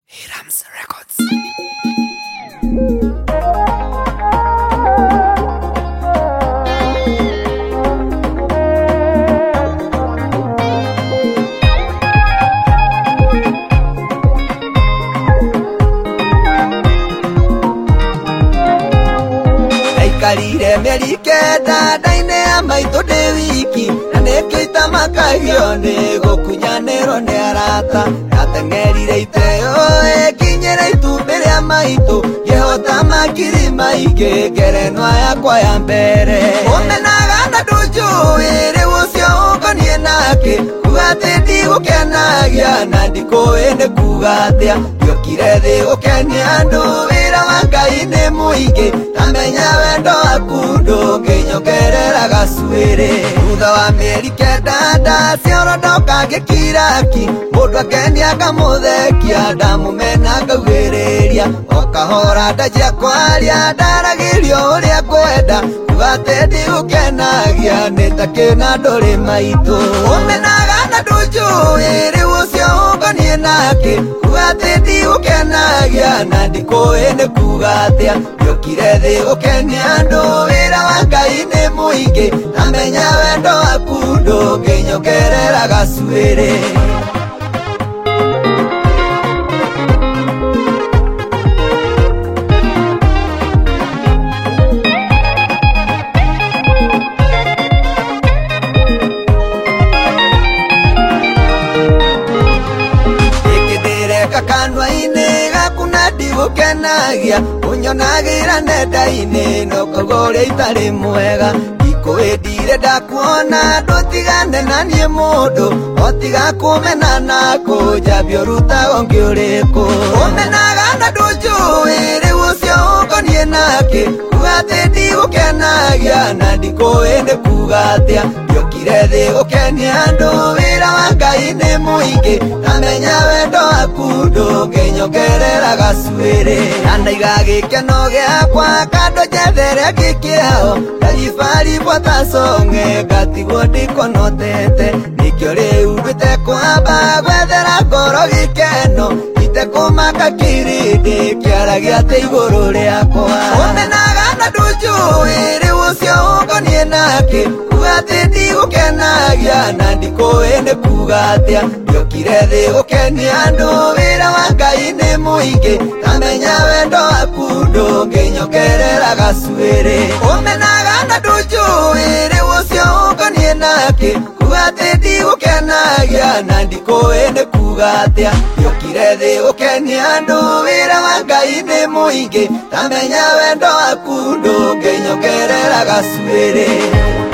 Hirams Records. Aikarire mieri kenda ndaine ya maitũ ndĩ wiki, na nĩkĩo itamakagio nĩ gũkunyanĩrwo nĩ arata. Ndateng'erire iteo ĩkinyĩre itumbĩ rĩa maitũ, ngĩhota makiri maingĩ ngerenwa yakwa ya mbere. Ũmenaga na ndũnjũĩ rĩu ũcio ũngoniĩ nake, kuga atĩ ndigũkenagia na ndikũĩ nĩ kuga atĩa. Ndiokire thĩ gũkenia andũ, wĩra wa Ngai nĩ mũingĩ, ndamenya wendo waku ndũngĩnyokerera gacuĩrĩ. Thutha wa mĩeri kenda ndaciũrũndoka ngĩkiraki, mũndũ akenia ngamũthekia, ndamũmena ngaugĩrĩria. O kahora ndanjia kwaria ndaragĩrio ũrĩa ngwenda, kuga atĩ ndigũkenagia nĩtakĩna ndũrĩ maitũ. Ũmenaga na ndũnjũĩ rĩu ũcio ũngoniĩ nake, kuga atĩ ndigũkenagia na ndikũĩ nĩ kuga atĩa. Ndiokire thĩ gũkenia andũ, wĩra wa Ngai nĩ mũingĩ, ndamenya wendo waku ndũngĩnyokerera gacuĩrĩ. Kanwa-inĩ gaku na ndigũkenagia, ũnyonagĩra nenda-inĩ no kauga ũrĩa itarĩ mwega. Ndikũĩ ndire ndakuona ndũtigane na niĩ mũndũ, o tiga kũmena na kũnjambia ũrutaga ũngĩ ũrĩkũ. Ũmenaga na ndũnjũĩ rĩu ũcio ũngoniĩ nake, kuga atĩ ndigũkenagia na ndikũĩ nĩ kuga atĩa. Ndiokire thĩ gũkenia andũ, wĩra wa Ngai nĩ mũingĩ, ndamenya wendo waku ndũngĩnyokerera gacuĩrĩ. Na ndaiga gĩkeno gĩakwa kando njethere gĩkĩao, ndaribaribwo ta cong'e ngatigwo ndikonotete. Nĩkĩo rĩu nduĩte kwamba gwethera ngoro gĩkeno, itekũmaka kĩrĩndĩ kĩaragia atĩ igũrũ rĩakwa. Ũmenaga na ndũnjũĩ rĩu ũcio ũngoniĩ nake, kuga atĩ ndigũkenagia na ndikũĩ nĩ kuga atĩa. Ndiokire thĩ gũkenia andũ, wĩra wa Ngai nĩ mũingĩ, ndamenya wendo waku ndũngĩnyokerera gacuĩrĩ. Ũmenaga na ndũnjũĩ rĩu ũcio ũngoniĩ nake, kuga atĩ ndigũkenagia na ndikũĩ nĩ kuga atĩa. Ndiokire thĩ gũkenia andũ, wĩra wa Ngai nĩ mũingĩ, ndamenya wendo waku ndũngĩnyokerera gacuĩrĩ.